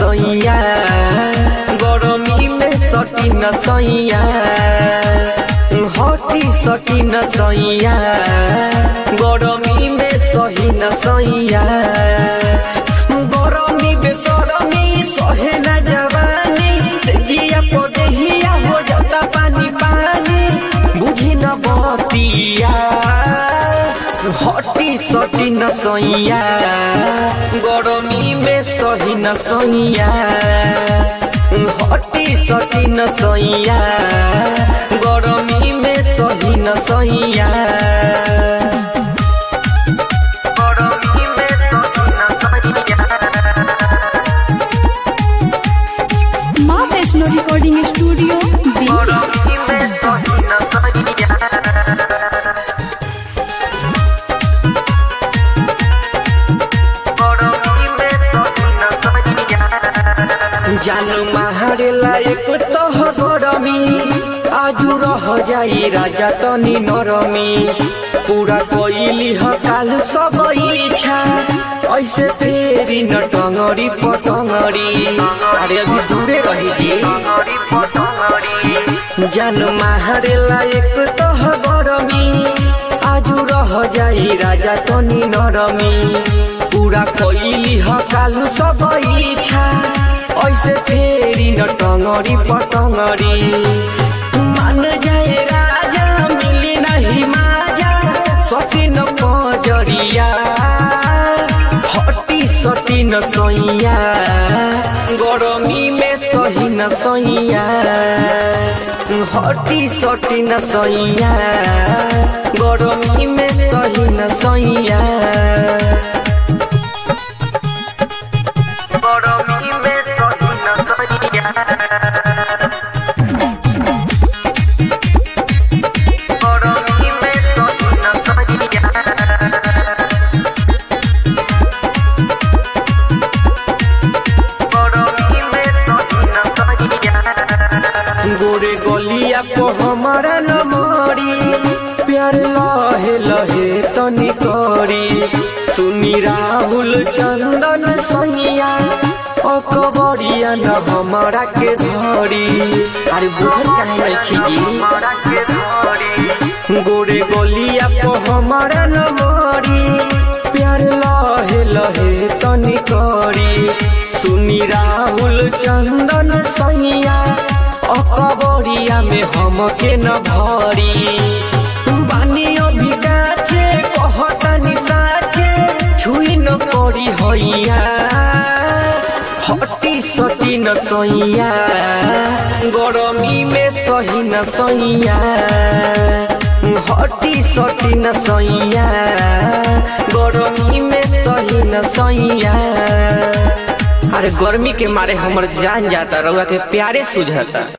सैया गरमी में सटी न सैया हटी सटी न सैया गरमी में सही न सैया गरमी बेसरमी सहे न जवानी जिया पदेहिया हो जाता पानी पानी बुझी न बतिया हटी सटी न सैया गरमी में सही न सैया हटी सटी न सैया गरमी में सही न सैया गरमी में सही न सैया। माँ वैष्णो रिकॉर्डिंग स्टूडियो गरमी में सही न सैया जानू मारे लायक तह गरमी आजू रह जाई राजा तनी नरमी पूरा कोइली हकाल सब इच्छा ऐसे तेरी न टंगड़ी पटंगड़ी अरे अभी दूरे रही जानू मारे लायक तह गरमी आजू रह जाई राजा तनी नरमी पूरा कोइली हकाल सब इच्छा ऐसे फेरी न टंगड़ी पटंगड़ी मान जाए राजा मिली नहीं माजा सटी न पजरिया हटी सटी न सैया गरमी में सही न सैया हटी सटी न सैया गरमी में सही न सैया गरमी में सही न सैया गरमी में सही न सैया गरमी में सही न सैया गोरे गलिया को हमारा न मरी प्यार लहे लहे तनी करी सुनी राहुल चंदन सैया अकबरिया न हमारा के धरी अरे बुझल काहे नहीं गोरे गलिया को हमारा न मरी प्यार लहे लहे तनी करी सुनी राहुल चंदन सैया अकबरिया में हमके न भरी बानी अभी गाछे कहतनी साचे छुई न करी हैया हटी सटी न सैया गरमी में सही न सैया हटी सटी न सैया गरमी में सही न सैया अरे गर्मी के मारे हमर जान जाता रउआ के प्यारे सुझाता।